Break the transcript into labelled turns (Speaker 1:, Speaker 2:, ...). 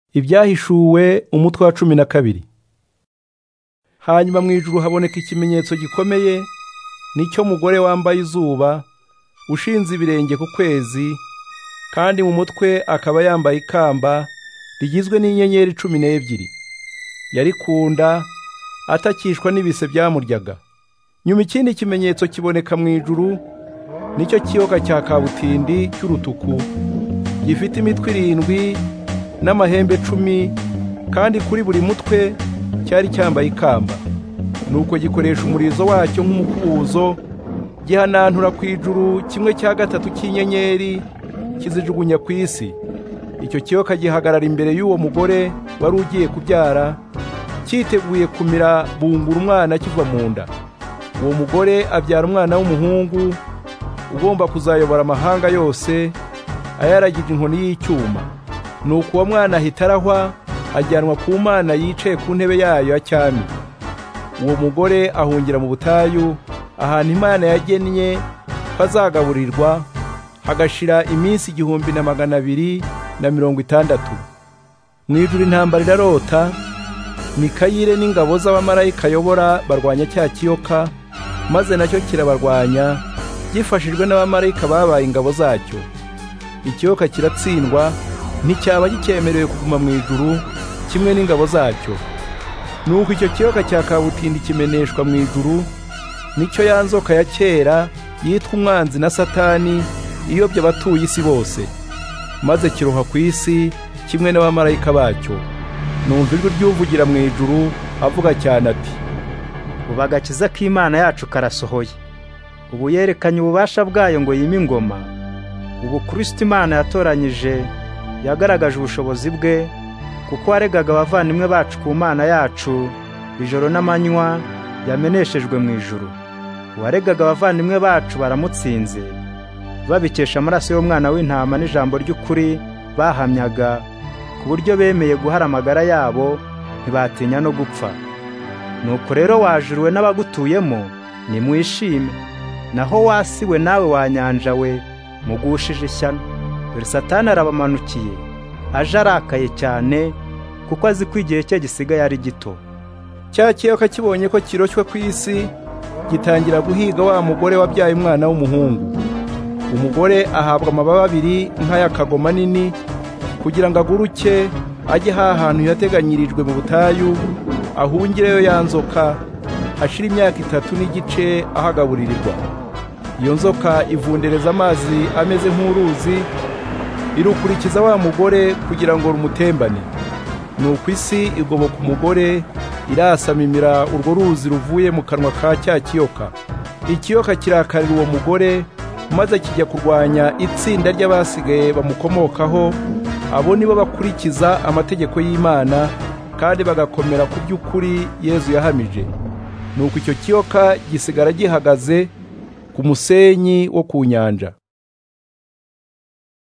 Speaker 1: Ibyahishuwe umutwe wa 12. Hanyuma mu ijuru haboneka ikimenyetso gikomeye, nicyo mugore wambaye izuba, ushinze ibirenge ku kwezi, kandi mu mutwe akaba yambaye ikamba rigizwe n'inyenyeri 12. Yari kunda atakishwa n'ibise byamuryaga. Nyuma ikindi kimenyetso kiboneka mu ijuru, nicyo kiyoka cya kabutindi cy'urutuku, gifite imitwe 7 n'amahembe 10, kandi kuri buri mutwe cyari cyambaye ikamba. Nuko gikoresha umurizo wacyo nk'umukubuzo, gihanantura ku ijuru 1/3 cy'inyenyeri, kizijugunya ku isi. Icyo kiyoka gihagarara imbere y'uwo mugore wari ugiye kubyara, cyiteguye kumira bungura umwana kiva mu nda. Uwo mugore abyara umwana w'umuhungu, ugomba kuzayobora amahanga yose, ayaragije inkoni y'icyuma. Nuko uwo mwana ahita arahwa, ajyanwa ku Mana yicaye ku ntebe yayo ya cyami. Uwo mugore ahungira mu butayu, ahantu Imana yagennye ko azagaburirwa, hagashira iminsi 1260. Mu ijuru intambara irarota, Mikayire n'ingabo z'abamarayika ayobora barwanya cya kiyoka, maze nacyo kirabarwanya gifashijwe n'abamarayika babaye ingabo zacyo. Ikiyoka kiratsindwa, nticyaba gikemerewe kuguma mu ijuru kimwe n'ingabo zacyo. Nuko icyo kiyoka cya kabutindi kimeneshwa mu ijuru, nicyo ya nzoka ya kera yitwa umwanzi na Satani, iyobya abatuye isi bose. Maze kiroha ku isi kimwe n'abamarayika bacyo. Numva ijwi ry'uvugira mu ijuru avuga cyane ati,
Speaker 2: ubu agakiza k'Imana yacu karasohoye. Ubu yerekanye ububasha bwayo ngo yime ingoma. Ubu Kristo Imana yatoranyije yagaragaje ubushobozi bwe, kuko waregaga abavandimwe bacu ku Mana yacu ijoro n'amanywa, yameneshejwe mu ijuru. Waregaga abavandimwe bacu baramutsinze, babikesha amaraso y'umwana w'intama n'ijambo ry'ukuri bahamyaga, ku buryo bemeye guhara amagara yabo, ntibatinya no gupfa. Nuko rero wajuruwe n'abagutuyemo, nimwishime. Naho wasiwe nawe wanyanja we, mugushije ishyano. Dore Satani arabamanukiye, aje arakaye cyane, kuko azi ko igihe cye gisigaye ari gito.
Speaker 1: Cya kiyoka kibonye ko kiroshywe ku isi, gitangira guhiga wa mugore wabyaye umwana w'umuhungu. Umugore ahabwa amababa 2 nk'ay'akagoma nini, kugira ngo aguruke ajye hahantu yateganyirijwe mu butayu, ahungireyo ya nzoka, hashira imyaka 3 n'igice ahagaburirirwa. Iyo nzoka ivundereza amazi ameze nk'uruzi, irukurikiza wa mugore kugira ngo rumutembane. Nuko isi igoboka umugore, irasamimira urwo ruzi ruvuye mu kanwa ka cya kiyoka. Ikiyoka kirakarira uwo mugore, maze kijya kurwanya itsinda ry'abasigaye bamukomokaho. Abo nibo bakurikiza amategeko y'Imana, kandi bagakomera ku by'ukuri Yesu yahamije. Nuko icyo kiyoka gisigara gihagaze ku musenyi wo ku nyanja.